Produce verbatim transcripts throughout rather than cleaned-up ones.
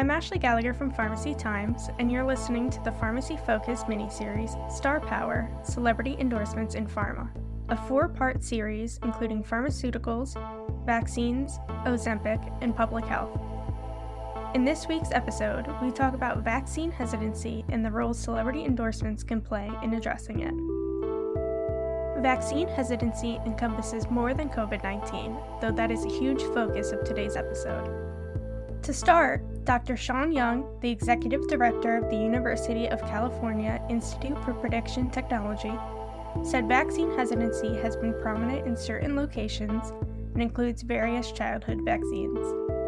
I'm Ashley Gallagher from Pharmacy Times, and you're listening to the pharmacy-focused miniseries Star Power: Celebrity Endorsements in Pharma, a four-part series including pharmaceuticals, vaccines, Ozempic, and public health. In this week's episode, we talk about vaccine hesitancy and the role celebrity endorsements can play in addressing it. Vaccine hesitancy encompasses more than covid nineteen, though that is a huge focus of today's episode. To start, Doctor Sean Young, the Executive Director of the University of California Institute for Prediction Technology, said vaccine hesitancy has been prominent in certain locations and includes various childhood vaccines.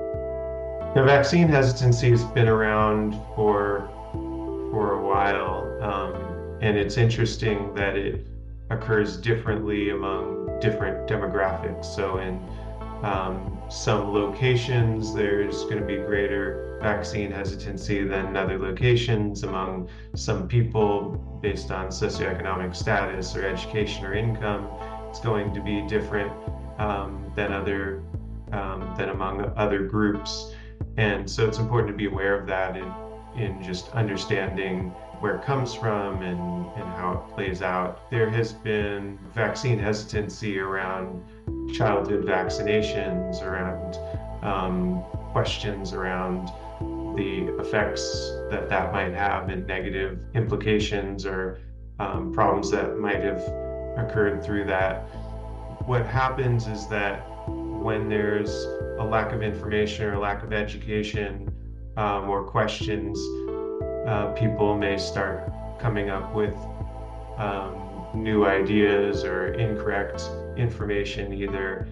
The vaccine hesitancy has been around for, for a while, um, and it's interesting that it occurs differently among different demographics. So in um, some locations, there's going to be greater vaccine hesitancy than other locations. Among some people, based on socioeconomic status or education or income, it's going to be different um, than other um, than among other groups. And so it's important to be aware of that in, in just understanding where it comes from and, and how it plays out. There has been vaccine hesitancy around childhood vaccinations, around um, questions around the effects that that might have and negative implications or um, problems that might have occurred through that. What happens is that when there's a lack of information or a lack of education um, or questions, uh, people may start coming up with um, new ideas or incorrect information, either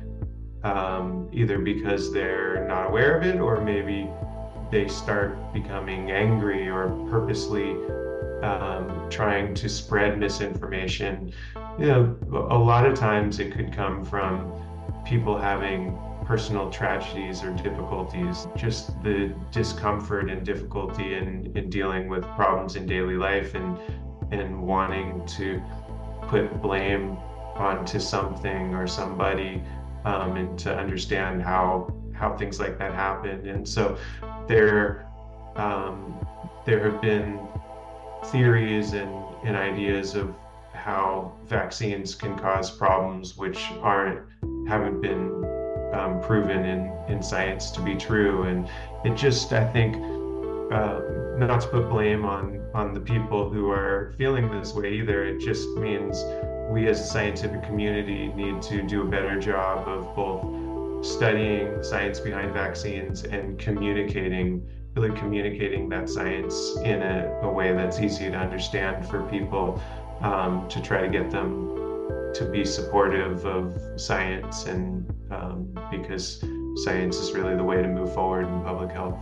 um, either because they're not aware of it, or maybe they start becoming angry or purposely um, trying to spread misinformation. You know, a lot of times it could come from people having personal tragedies or difficulties, just the discomfort and difficulty in, in dealing with problems in daily life and and wanting to put blame onto something or somebody, um, and to understand how how things like that happen. And so there um, there have been theories and, and ideas of how vaccines can cause problems which aren't haven't been um, proven in, in science to be true. And it just, I think, uh, not to put blame on, on the people who are feeling this way either. It just means we as a scientific community need to do a better job of both studying the science behind vaccines and communicating, really communicating that science in a, a way that's easy to understand for people, um, to try to get them to be supportive of science, and um, because science is really the way to move forward in public health.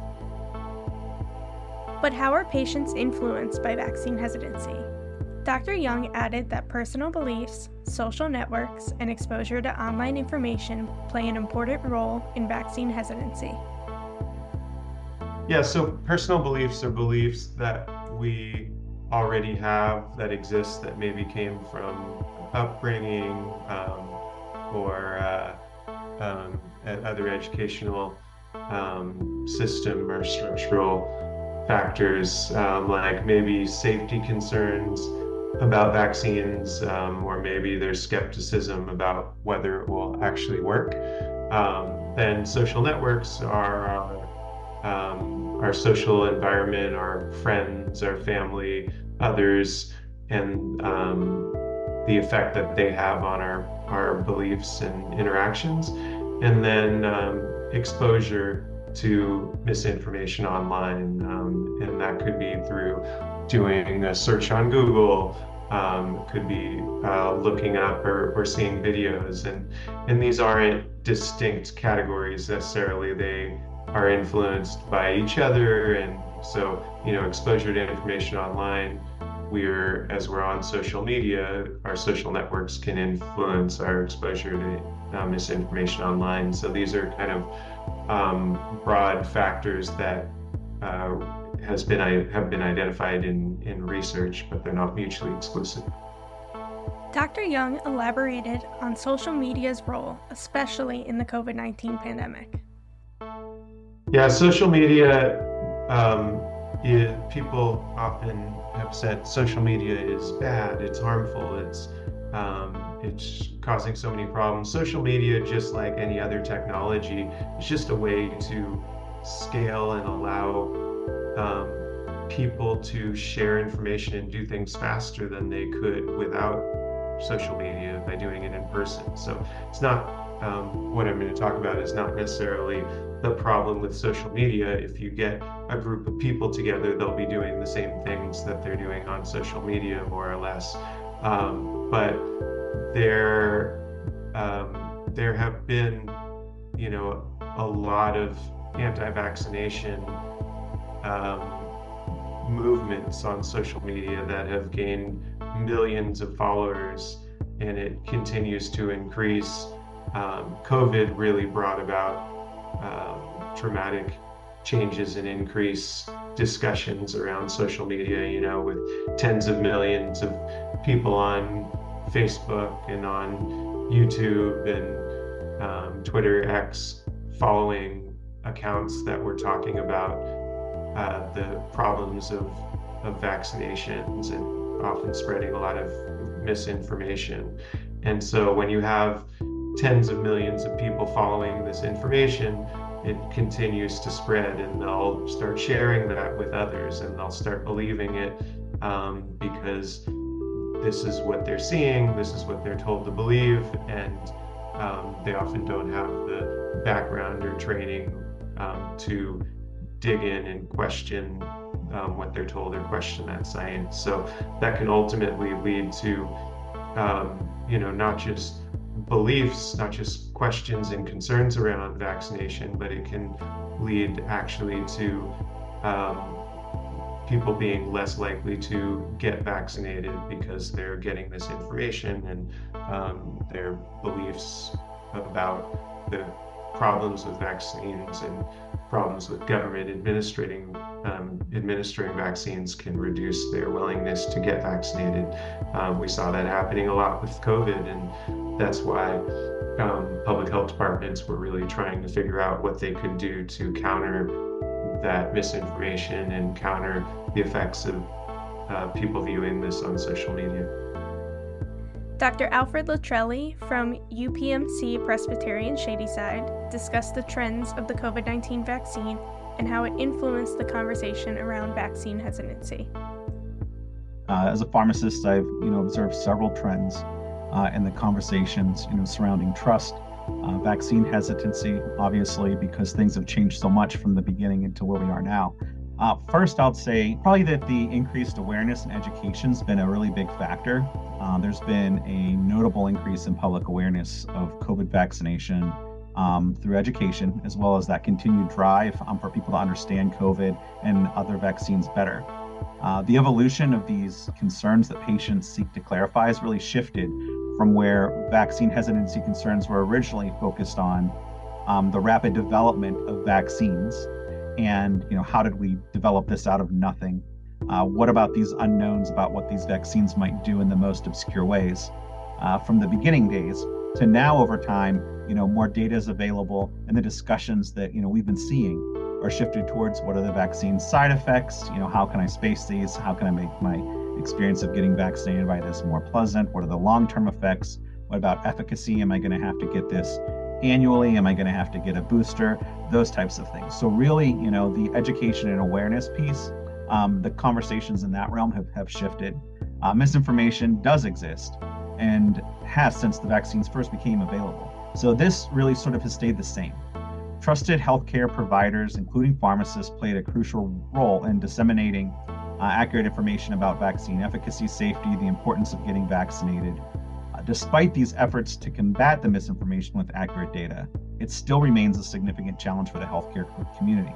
But how are patients influenced by vaccine hesitancy? Doctor Young added that personal beliefs, social networks, and exposure to online information play an important role in vaccine hesitancy. Yeah, so personal beliefs are beliefs that we already have, that exist, that maybe came from upbringing um, or uh, um, other educational um, system or structural factors, um, like maybe safety concerns about vaccines, um, or maybe there's skepticism about whether it will actually work. Um, then social networks are our, um, our social environment, our friends, our family, others, and um, the effect that they have on our, our beliefs and interactions. And then um, exposure to misinformation online, um, and that could be through doing a search on Google, um, could be uh, looking up or, or seeing videos, and and these aren't distinct categories necessarily. They are influenced by each other, and so, you know, exposure to information online, we're as we're on social media, our social networks can influence our exposure to uh, misinformation online. So these are kind of Um, broad factors that uh, has been have been identified in, in research, but they're not mutually exclusive. Doctor Young elaborated on social media's role, especially in the covid nineteen pandemic. Yeah, social media um, it, people often have said social media is bad, it's harmful, it's um, it's causing so many problems. Social media, just like any other technology, is just a way to scale and allow um, people to share information and do things faster than they could without social media by doing it in person. So it's not, um, what I'm going to talk about is not necessarily the problem with social media. If you get a group of people together, they'll be doing the same things that they're doing on social media, more or less. Um, but there, um, there have been, you know, a lot of anti-vaccination um, movements on social media that have gained millions of followers, and it continues to increase. Um, COVID really brought about um, dramatic changes and increased discussions around social media, you know, with tens of millions of people on Facebook and on YouTube and um, Twitter X following accounts that were talking about uh, the problems of, of vaccinations and often spreading a lot of misinformation. And so when you have tens of millions of people following this information, it continues to spread, and they'll start sharing that with others, and they'll start believing it um, because this is what they're seeing, this is what they're told to believe, and um, they often don't have the background or training um, to dig in and question um, what they're told or question that science. So that can ultimately lead to, um, you know, not just beliefs, not just questions and concerns around vaccination, but it can lead actually to um, people being less likely to get vaccinated because they're getting this information, and um, their beliefs about the problems with vaccines and problems with government administering um, administering vaccines can reduce their willingness to get vaccinated. Um, we saw that happening a lot with COVID, and that's why um, public health departments were really trying to figure out what they could do to counter that misinformation and counter the effects of uh, people viewing this on social media. Doctor Alfred Latrelli from U P M C Presbyterian Shadyside discussed the trends of the COVID nineteen vaccine and how it influenced the conversation around vaccine hesitancy. Uh, as a pharmacist, I've you know observed several trends uh, in the conversations you know surrounding trust, uh, vaccine hesitancy, obviously because things have changed so much from the beginning into where we are now. Uh, first, I'll say probably that the increased awareness and education has been a really big factor. Uh, there's been a notable increase in public awareness of COVID vaccination um, through education, as well as that continued drive um, for people to understand COVID and other vaccines better. Uh, the evolution of these concerns that patients seek to clarify has really shifted from where vaccine hesitancy concerns were originally focused on um, the rapid development of vaccines. And, you know, how did we develop this out of nothing? Uh, what about these unknowns about what these vaccines might do in the most obscure ways? Uh, from the beginning days to now, over time, you know, more data is available, and the discussions that, you know, we've been seeing are shifted towards what are the vaccine side effects? You know, how can I space these? How can I make my experience of getting vaccinated by this more pleasant? What are the long-term effects? What about efficacy? Am I going to have to get this annually? Am I going to have to get a booster? Those types of things. So really, you know, the education and awareness piece, um, the conversations in that realm have, have shifted. Uh, misinformation does exist and has since the vaccines first became available. So this really sort of has stayed the same. Trusted healthcare providers, including pharmacists, played a crucial role in disseminating uh, accurate information about vaccine efficacy, safety, the importance of getting vaccinated. Uh, despite these efforts to combat the misinformation with accurate data, it still remains a significant challenge for the healthcare community.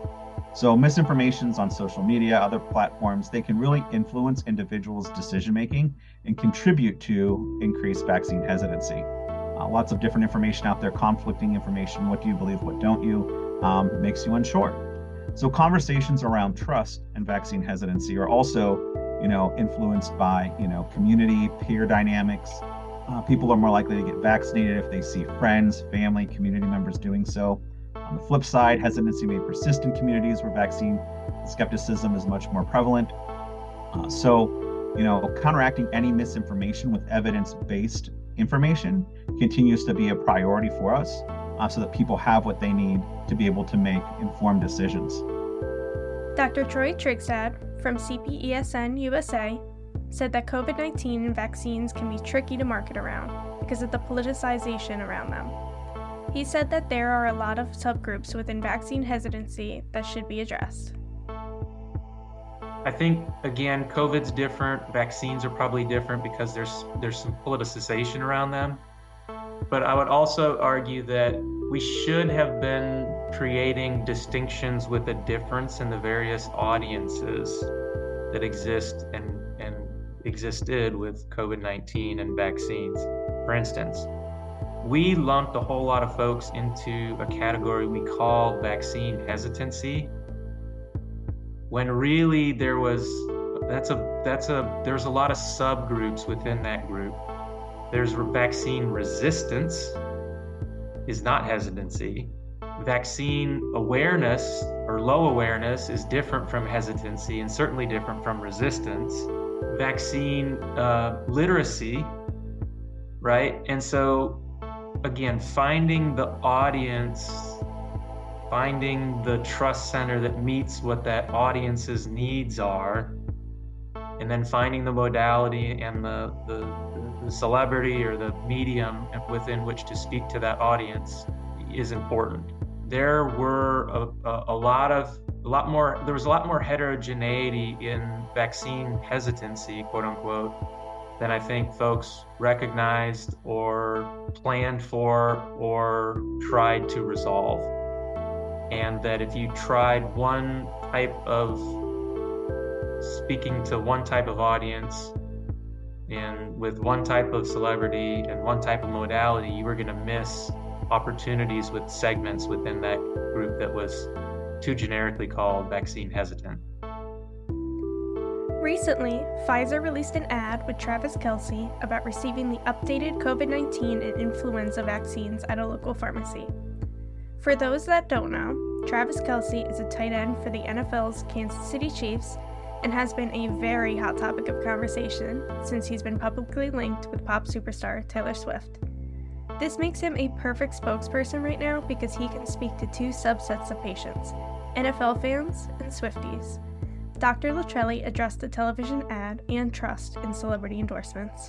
So misinformations on social media, other platforms, they can really influence individuals' decision-making and contribute to increased vaccine hesitancy. Uh, lots of different information out there, conflicting information. What do you believe? What don't you? Um, makes you unsure. So conversations around trust and vaccine hesitancy are also, you know, influenced by, you know, community, peer dynamics. Uh, people are more likely to get vaccinated if they see friends, family, community members doing so. On the flip side, hesitancy may persist in communities where vaccine skepticism is much more prevalent. Uh, so, you know, counteracting any misinformation with evidence-based information continues to be a priority for us, uh, so that people have what they need to be able to make informed decisions. Doctor Troy Trigstad from C P E S N U S A said that COVID nineteen and vaccines can be tricky to market around because of the politicization around them. He said that there are a lot of subgroups within vaccine hesitancy that should be addressed. I think, again, COVID's different, vaccines are probably different because there's there's some politicization around them. But I would also argue that we should have been creating distinctions with a difference in the various audiences that exist and, and existed with COVID nineteen and vaccines. For instance, we lumped a whole lot of folks into a category we call vaccine hesitancy, when really there was, that's a, that's a, there's a lot of subgroups within that group. There's vaccine resistance is not hesitancy. Vaccine awareness or low awareness is different from hesitancy and certainly different from resistance. Vaccine uh, literacy, right? And so, again, finding the audience, finding the trust center that meets what that audience's needs are, and then finding the modality and the, the, the celebrity or the medium within which to speak to that audience is important. There were a, a, a lot of, a lot more, there was a lot more heterogeneity in vaccine hesitancy, quote unquote, than I think folks recognized or planned for or tried to resolve. And that if you tried one type of speaking to one type of audience and with one type of celebrity and one type of modality, you were going to miss opportunities with segments within that group that was too generically called vaccine hesitant. Recently, Pfizer released an ad with Travis Kelce about receiving the updated COVID nineteen and influenza vaccines at a local pharmacy. For those that don't know, Travis Kelce is a tight end for the N F L's Kansas City Chiefs and has been a very hot topic of conversation since he's been publicly linked with pop superstar Taylor Swift. This makes him a perfect spokesperson right now because he can speak to two subsets of patients, N F L fans and Swifties. Doctor Latrelli addressed the television ad and trust in celebrity endorsements.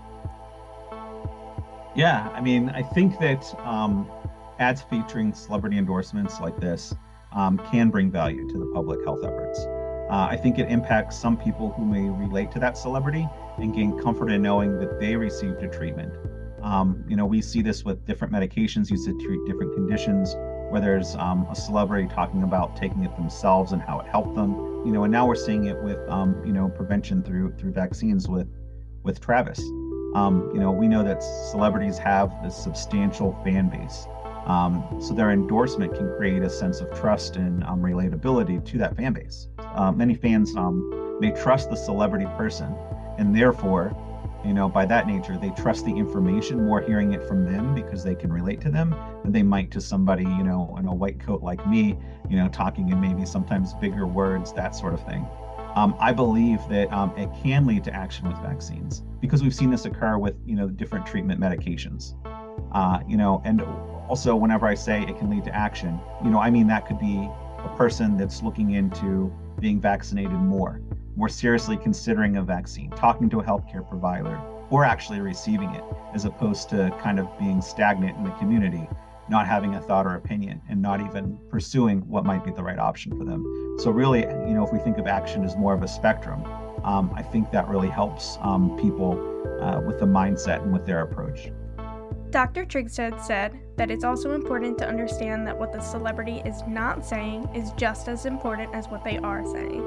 Yeah, I mean, I think that um, ads featuring celebrity endorsements like this um, can bring value to the public health efforts. Uh, I think it impacts some people who may relate to that celebrity and gain comfort in knowing that they received a treatment. Um, you know, we see this with different medications used to treat different conditions, where there's um, a celebrity talking about taking it themselves and how it helped them. You know, and now we're seeing it with, um, you know, prevention through through vaccines with with Travis. Um, you know, we know that celebrities have this substantial fan base. Um, so their endorsement can create a sense of trust and um, relatability to that fan base. Uh, many fans um, may trust the celebrity person, and therefore, you know, by that nature, they trust the information more hearing it from them because they can relate to them than they might to somebody, you know, in a white coat like me, you know, talking in maybe sometimes bigger words, that sort of thing. Um, I believe that um, it can lead to action with vaccines because we've seen this occur with, you know, different treatment medications. Uh, you know, and also whenever I say it can lead to action, you know, I mean that could be a person that's looking into being vaccinated more, more seriously considering a vaccine, talking to a healthcare provider, or actually receiving it, as opposed to kind of being stagnant in the community, not having a thought or opinion, and not even pursuing what might be the right option for them. So really, you know, if we think of action as more of a spectrum, um, I think that really helps um, people uh, with the mindset and with their approach. Doctor Trigstad said that it's also important to understand that what the celebrity is not saying is just as important as what they are saying.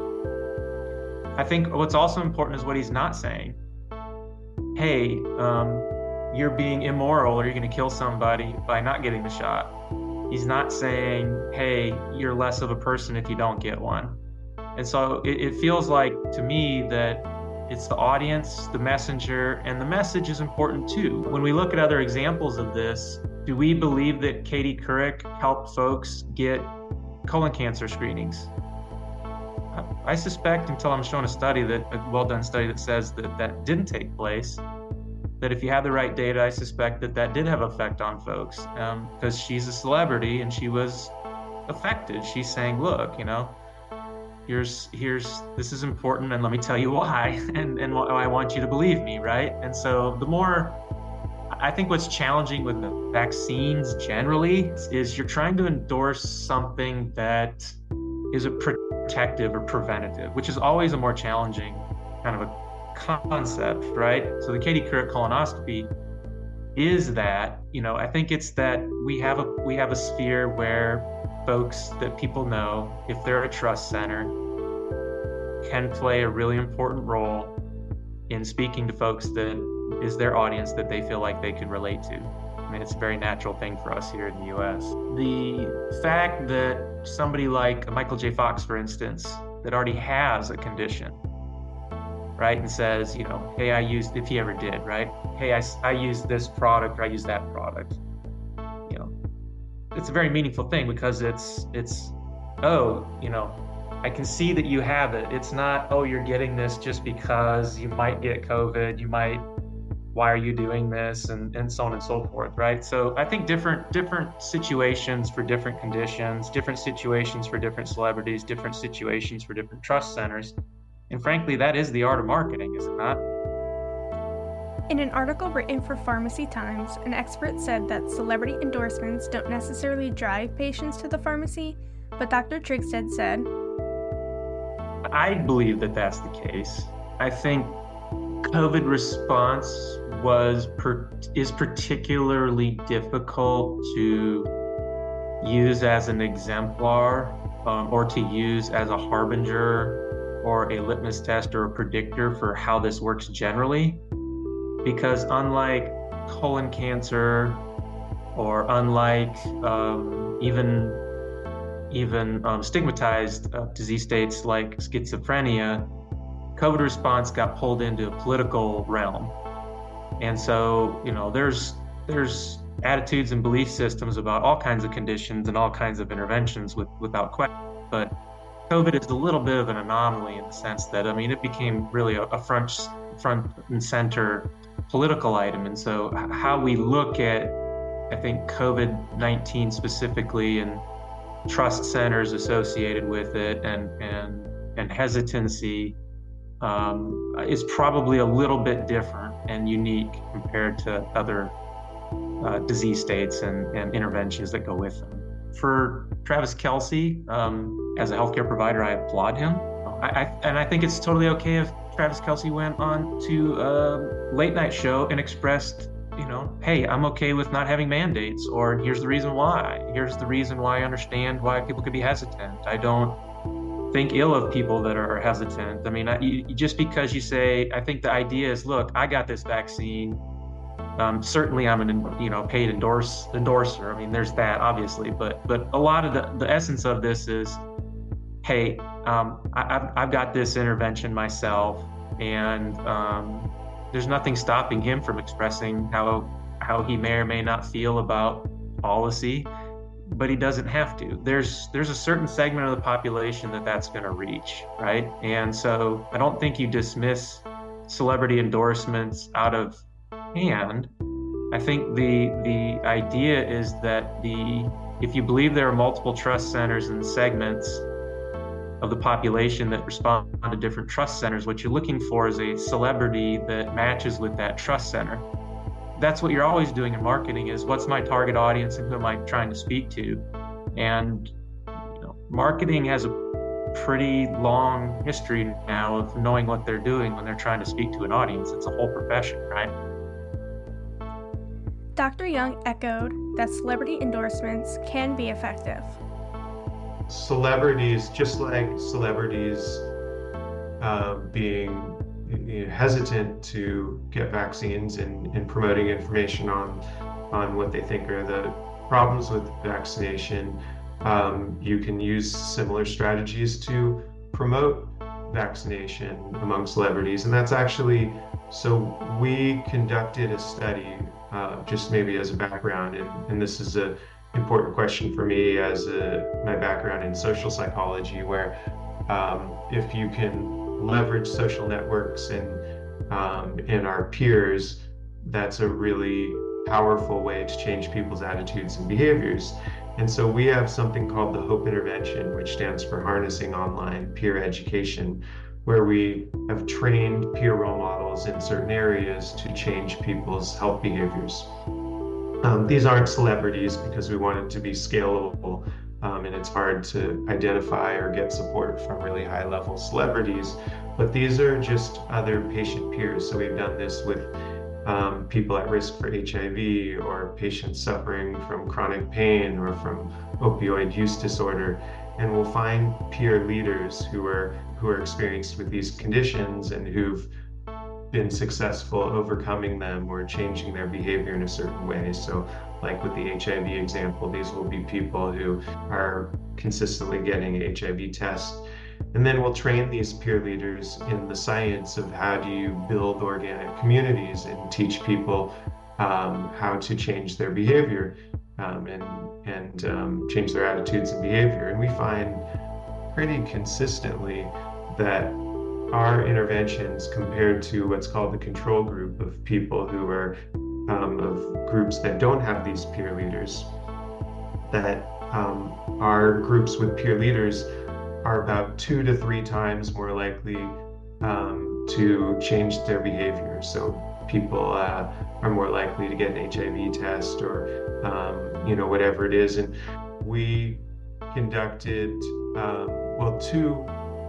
I think what's also important is what he's not saying. Hey, um, you're being immoral or you're going to kill somebody by not getting the shot. He's not saying, hey, you're less of a person if you don't get one. And so it, it feels like to me that it's the audience, the messenger, and the message is important too. When we look at other examples of this, do we believe that Katie Couric helped folks get colon cancer screenings? I suspect, until I'm shown a study that a well-done study that says that that didn't take place, that if you have the right data, I suspect that that did have effect on folks, because um, she's a celebrity and she was affected. She's saying, look, you know, here's here's this is important, and let me tell you why, and and I want you to believe me, right? And so the more, I think what's challenging with the vaccines generally is you're trying to endorse something that is a protective or preventative, which is always a more challenging kind of a concept, right? So the Katie Couric colonoscopy is that, you know, I think it's that we have a we have a sphere where folks that people know, if they're a trust center, can play a really important role in speaking to folks that is their audience that they feel like they can relate to. I mean, it's a very natural thing for us here in the U S. The fact that somebody like Michael J. Fox, for instance, that already has a condition, right, and says, you know, hey, I used, if he ever did, right, hey, I, I used this product or I used that product, you know, it's a very meaningful thing because it's, it's, oh, you know, I can see that you have it. It's not, oh, you're getting this just because you might get COVID, you might, why are you doing this, and, and so on and so forth, right? So I think different different situations for different conditions, different situations for different celebrities, different situations for different trust centers. And frankly, that is the art of marketing, is it not? In an article written for Pharmacy Times, an expert said that celebrity endorsements don't necessarily drive patients to the pharmacy, but Doctor Trigstead said, I believe that that's the case. I think COVID response was per, is particularly difficult to use as an exemplar um, or to use as a harbinger or a litmus test or a predictor for how this works generally, because unlike colon cancer or unlike um, even even um, stigmatized uh, disease states like schizophrenia, COVID response got pulled into a political realm. And so, you know, there's there's attitudes and belief systems about all kinds of conditions and all kinds of interventions with, without question. But COVID is a little bit of an anomaly in the sense that, I mean, it became really a, a front, front and center political item. And so how we look at, I think, COVID nineteen specifically and trust centers associated with it and, and, and hesitancy um, is probably a little bit different and unique compared to other uh, disease states and, and interventions that go with them. For Travis Kelce, um, as a healthcare provider, I applaud him. I, I, and I think it's totally okay if Travis Kelce went on to a late night show and expressed, you know, hey, I'm okay with not having mandates, or here's the reason why. Here's the reason why I understand why people could be hesitant. I don't think ill of people that are hesitant. I mean, I, you, just because you say, I think the idea is, look, I got this vaccine. Um, certainly, I'm an you know paid endorse endorser. I mean, there's that obviously, but but a lot of the, the essence of this is, hey, um, I, I've I've got this intervention myself, and um, there's nothing stopping him from expressing how how he may or may not feel about policy. But he doesn't have to. There's there's a certain segment of the population that that's going to reach, right? And so I don't think you dismiss celebrity endorsements out of hand. I think the the idea is that the if you believe there are multiple trust centers and segments of the population that respond to different trust centers, what you're looking for is a celebrity that matches with that trust center. That's what you're always doing in marketing, is what's my target audience and who am I trying to speak to? And you know, marketing has a pretty long history now of knowing what they're doing when they're trying to speak to an audience. It's a whole profession, right? Doctor Young echoed that celebrity endorsements can be effective. Celebrities, just like celebrities uh, being you know, hesitant to get vaccines and, and promoting information on on what they think are the problems with vaccination, um, you can use similar strategies to promote vaccination among celebrities. And that's actually, so we conducted a study, uh, just maybe as a background, and, and this is a important question for me as a, my background in social psychology, where um, if you can leverage social networks and um, and our peers, that's a really powerful way to change people's attitudes and behaviors. And so we have something called the HOPE Intervention, which stands for Harnessing Online Peer Education, where we have trained peer role models in certain areas to change people's health behaviors. Um, these aren't celebrities because we want it to be scalable, um, and it's hard to identify or get support from really high-level celebrities, but these are just other patient peers. So we've done this with um, people at risk for H I V, or patients suffering from chronic pain or from opioid use disorder, and we'll find peer leaders who are who are experienced with these conditions and who've been successful overcoming them or changing their behavior in a certain way. So like with the H I V example, these will be people who are consistently getting an H I V test. And then we'll train these peer leaders in the science of how do you build organic communities and teach people um, how to change their behavior um, and, and um, change their attitudes and behavior. And we find pretty consistently that our interventions, compared to what's called the control group of people who are um, of groups that don't have these peer leaders, that um, our groups with peer leaders are about two to three times more likely um, to change their behavior. So people uh, are more likely to get an H I V test or um, you know, whatever it is. And we conducted um, well two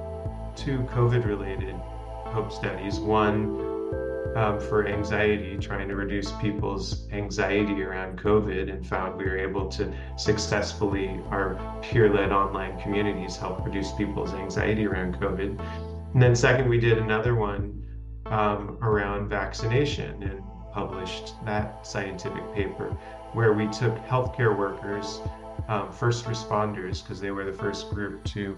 two COVID-related HOPE studies. One um, for anxiety, trying to reduce people's anxiety around COVID, and found we were able to successfully, our peer-led online communities help reduce people's anxiety around COVID. And then second, we did another one um, around vaccination and published that scientific paper, where we took healthcare workers, um, first responders, because they were the first group to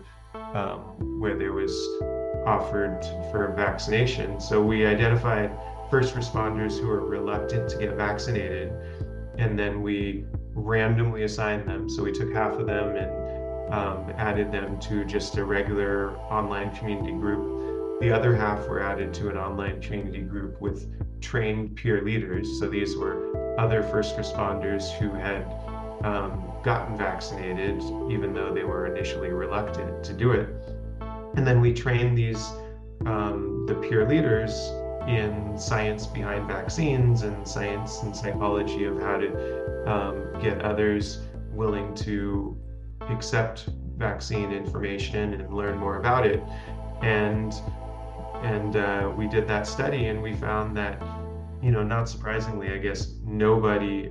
um, where there was offered for vaccination. So we identified first responders who are reluctant to get vaccinated, and then we randomly assigned them. So we took half of them and um, added them to just a regular online community group. The other half were added to an online community group with trained peer leaders. So these were other first responders who had um, gotten vaccinated, even though they were initially reluctant to do it. And then we trained these, um, the peer leaders in science behind vaccines and science and psychology of how to um, get others willing to accept vaccine information and learn more about it. And and uh, we did that study, and we found that, you know, not surprisingly, I guess, nobody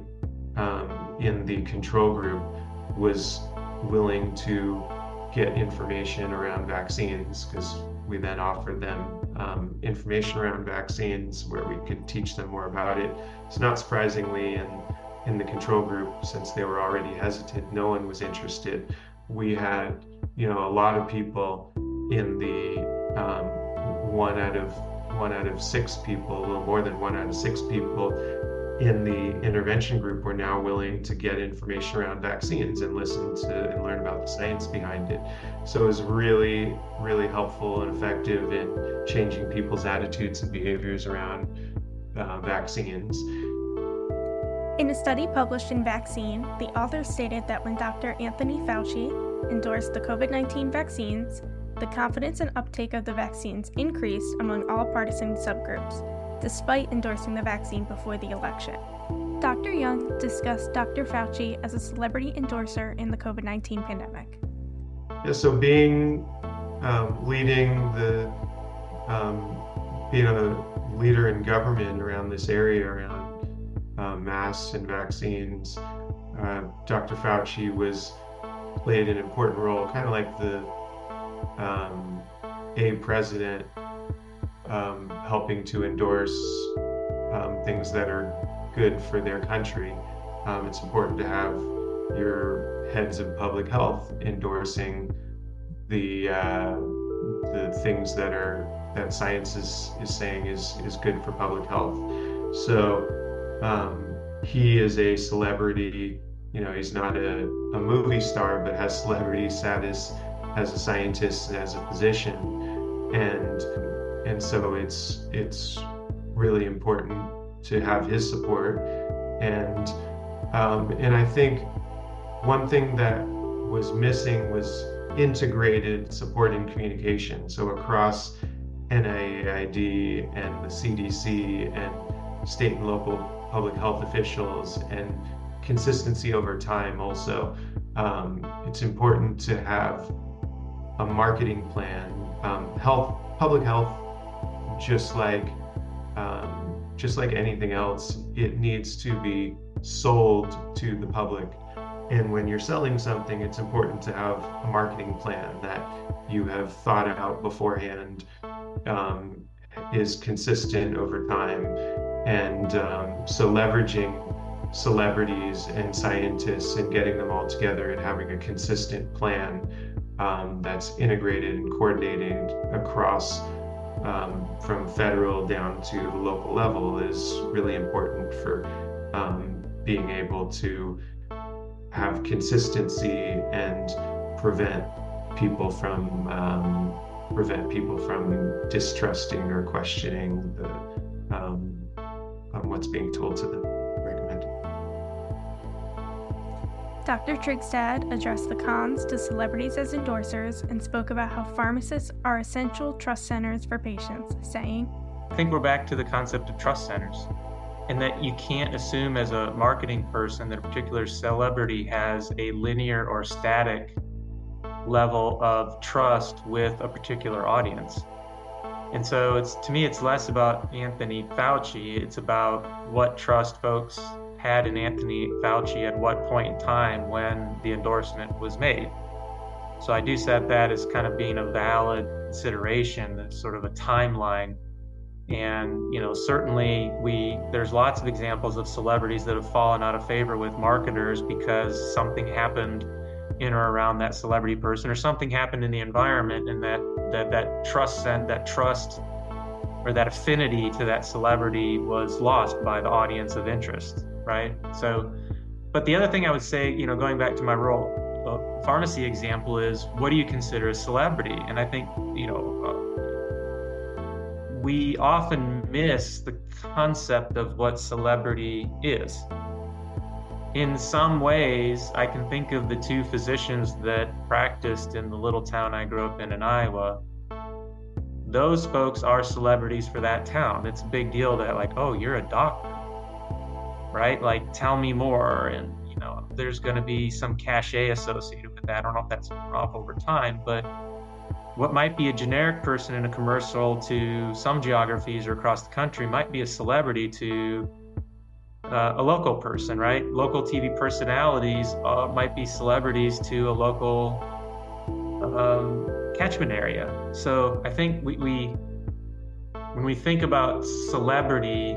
um, in the control group was willing to get information around vaccines, because we then offered them um, information around vaccines where we could teach them more about it. So not surprisingly, in, in the control group, since they were already hesitant, no one was interested. We had, you know, a lot of people in the um, one out of one out of six people, a little more than one out of six people in the intervention group were now willing to get information around vaccines and listen to and learn about the science behind it. So it was really, really helpful and effective in changing people's attitudes and behaviors around uh, vaccines. In a study published in Vaccine, the authors stated that when Doctor Anthony Fauci endorsed the COVID nineteen vaccines, the confidence and uptake of the vaccines increased among all partisan subgroups, despite endorsing the vaccine before the election. Doctor Young discussed Doctor Fauci as a celebrity endorser in the COVID nineteen pandemic. Yeah, so being um, leading the, um, being a leader in government around this area, around uh, masks and vaccines, uh, Doctor Fauci was played an important role, kind of like the um, a president Um, helping to endorse um, things that are good for their country. Um, it's important to have your heads of public health endorsing the uh, the things that are that science is, is saying is is good for public health. So um, he is a celebrity. You know, he's not a, a movie star, but has celebrity status as a scientist and as a physician, and and so it's it's really important to have his support. And um, and I think one thing that was missing was integrated support and communication. So across N I A I D and the C D C and state and local public health officials, and consistency over time also. Um, it's important to have a marketing plan. Um, health, public health, just like um, just like anything else, it needs to be sold to the public. And when you're selling something, it's important to have a marketing plan that you have thought out beforehand, um, is consistent over time. And um, so leveraging celebrities and scientists and getting them all together and having a consistent plan um, that's integrated and coordinated across um, from federal down to the local level is really important for um, being able to have consistency and prevent people from um, prevent people from distrusting or questioning the um, on what's being told to them. Recommended. Doctor Trigstad addressed the cons to celebrities as endorsers and spoke about how pharmacists are essential trust centers for patients, saying, I think we're back to the concept of trust centers, and that you can't assume as a marketing person that a particular celebrity has a linear or static level of trust with a particular audience. And so it's, to me, it's less about Anthony Fauci. It's about what trust folks had in Anthony Fauci at what point in time when the endorsement was made. So I do set that as kind of being a valid consideration, that's sort of a timeline. And, you know, certainly we, there's lots of examples of celebrities that have fallen out of favor with marketers because something happened in or around that celebrity person, or something happened in the environment, and that that that trust and that trust or that affinity to that celebrity was lost by the audience of interest, right? So, but the other thing I would say, you know, going back to my rural uh, pharmacy example, is what do you consider a celebrity? And I think, you know, uh, we often miss the concept of what celebrity is. In some ways, I can think of the two physicians that practiced in the little town I grew up in in Iowa. Those folks are celebrities for that town. It's a big deal that, like, oh, you're a doctor, right? Like, tell me more. And, you know, there's going to be some cachet associated with that. I don't know if that's off over time, but what might be a generic person in a commercial to some geographies or across the country might be a celebrity to Uh, a local person, right? Local T V personalities uh, might be celebrities to a local um, catchment area. So I think we, we, when we think about celebrity,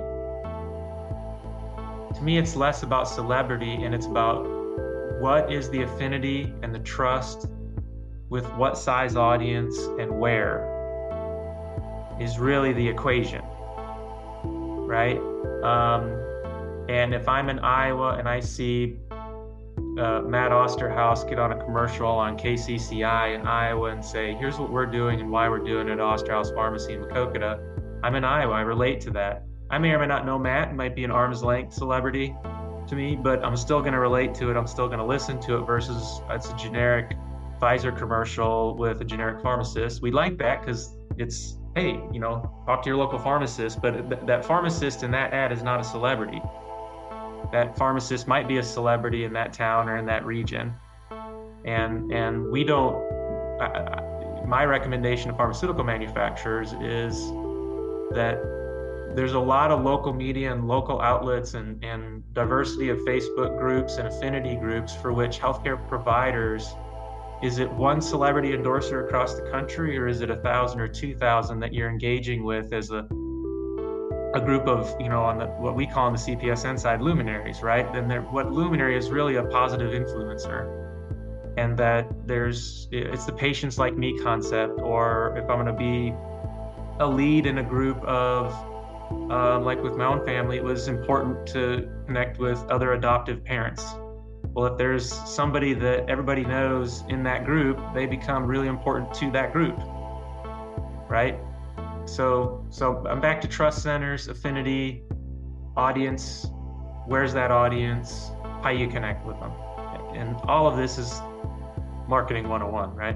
to me, it's less about celebrity and it's about what is the affinity and the trust with what size audience and where is really the equation, right? Um, And if I'm in Iowa and I see uh, Matt Osterhaus get on a commercial on K C C I in Iowa and say, here's what we're doing and why we're doing it at Osterhaus Pharmacy in Maquoketa, I'm in Iowa, I relate to that. I may or may not know Matt, it might be an arm's length celebrity to me, but I'm still gonna relate to it, I'm still gonna listen to it versus it's a generic Pfizer commercial with a generic pharmacist. We like that because it's, hey, you know, talk to your local pharmacist, but th- that pharmacist in that ad is not a celebrity. That pharmacist might be a celebrity in that town or in that region. And and we don't, uh, my recommendation to pharmaceutical manufacturers is that there's a lot of local media and local outlets and, and diversity of Facebook groups and affinity groups for which healthcare providers, is it one celebrity endorser across the country, or is it a thousand or two thousand that you're engaging with as a a group of, you know, on the what we call on the C P S N side, luminaries, right? Then there, what luminary is really a positive influencer, and that there's, it's the patients like me concept, or if I'm going to be a lead in a group of, um, like with my own family, it was important to connect with other adoptive parents Well, if there's somebody that everybody knows in that group, they become really important to that group, right? So, so I'm back to trust centers, affinity, audience. Where's that audience? How you connect with them? And all of this is marketing one oh one, right?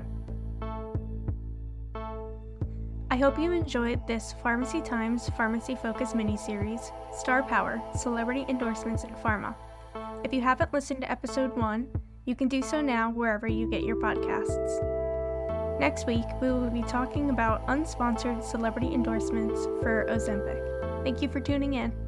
I hope you enjoyed this Pharmacy Times Pharmacy Focus mini-series, Star Power, Celebrity Endorsements in Pharma. If you haven't listened to episode one, you can do so now wherever you get your podcasts. Next week, we will be talking about unsponsored celebrity endorsements for Ozempic. Thank you for tuning in.